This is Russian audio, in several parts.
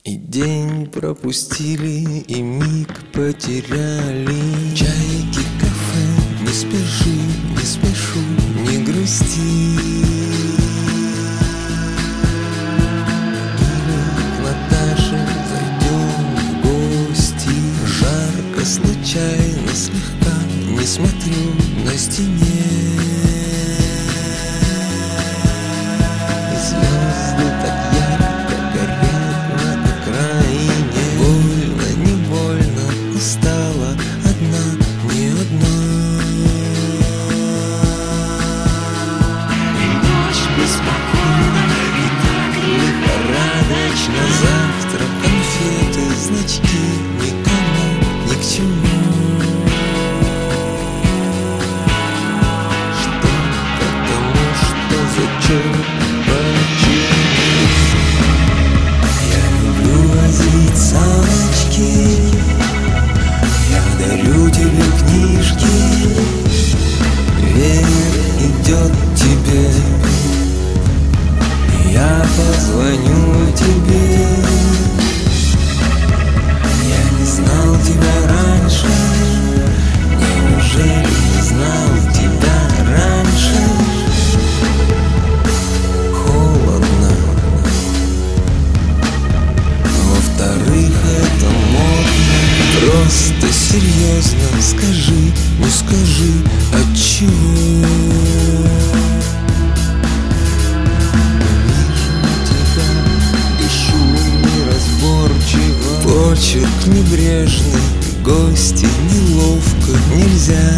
И день пропустили, и миг потеряли. Чайки, кафе, не спеши, не спешу, не грусти. Или к Наташе зайдем в гости. Жарко, случайно, слегка, не смотрю на стене. И звезды так ярко горят на окраине. Больно, не больно, устала одна, не одна. И ночь беспокойна, и так лихорадочно. Завтра конфеты, значки, никому ни к чему. Что, потому что, зачем, почему? Я люблю возить саночки, я дарю тебе книжки. Ветер идет тебе, я позвоню тебе. Я не знал тебя раньше, неужели не знал тебя раньше? Холодно. Во-вторых, это модно. Просто серьезно скажи, ну скажи, отчего? Почерк небрежный, гости неловко, нельзя.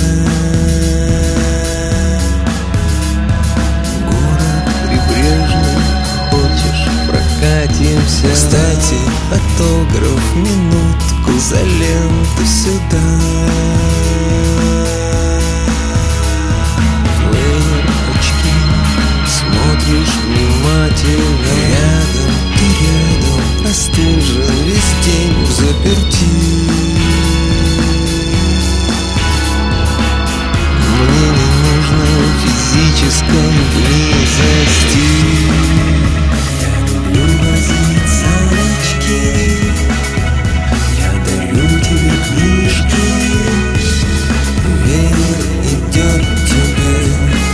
Город прибрежный, хочешь, прокатимся? Кстати, автограф, минутку, за ленту сюда. Плеер, очки, смотришь внимательно. Рядом, ты рядом, остужен весь день взаперти. Мне не нужно физической близости. Я люблю возить саночки, я дарю тебе книжки. Ветер идет тебе,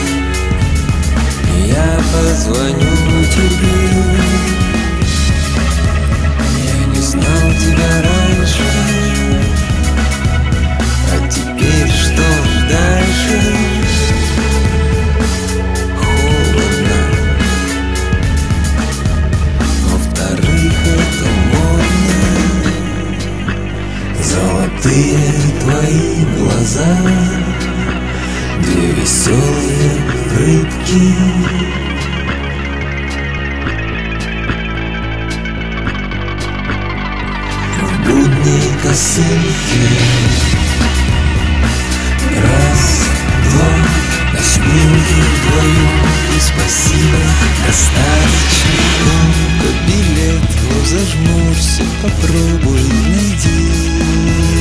я позвоню тебе. Знал тебя раньше, а теперь что дальше? Холодно. Во-вторых, это модно. Золотые твои глаза, две веселые рыбки. Будни косынки. Раз, два, на снимке вдвоем. И спасибо, достаточно. Только билет, ну зажмурься, попробуй найди.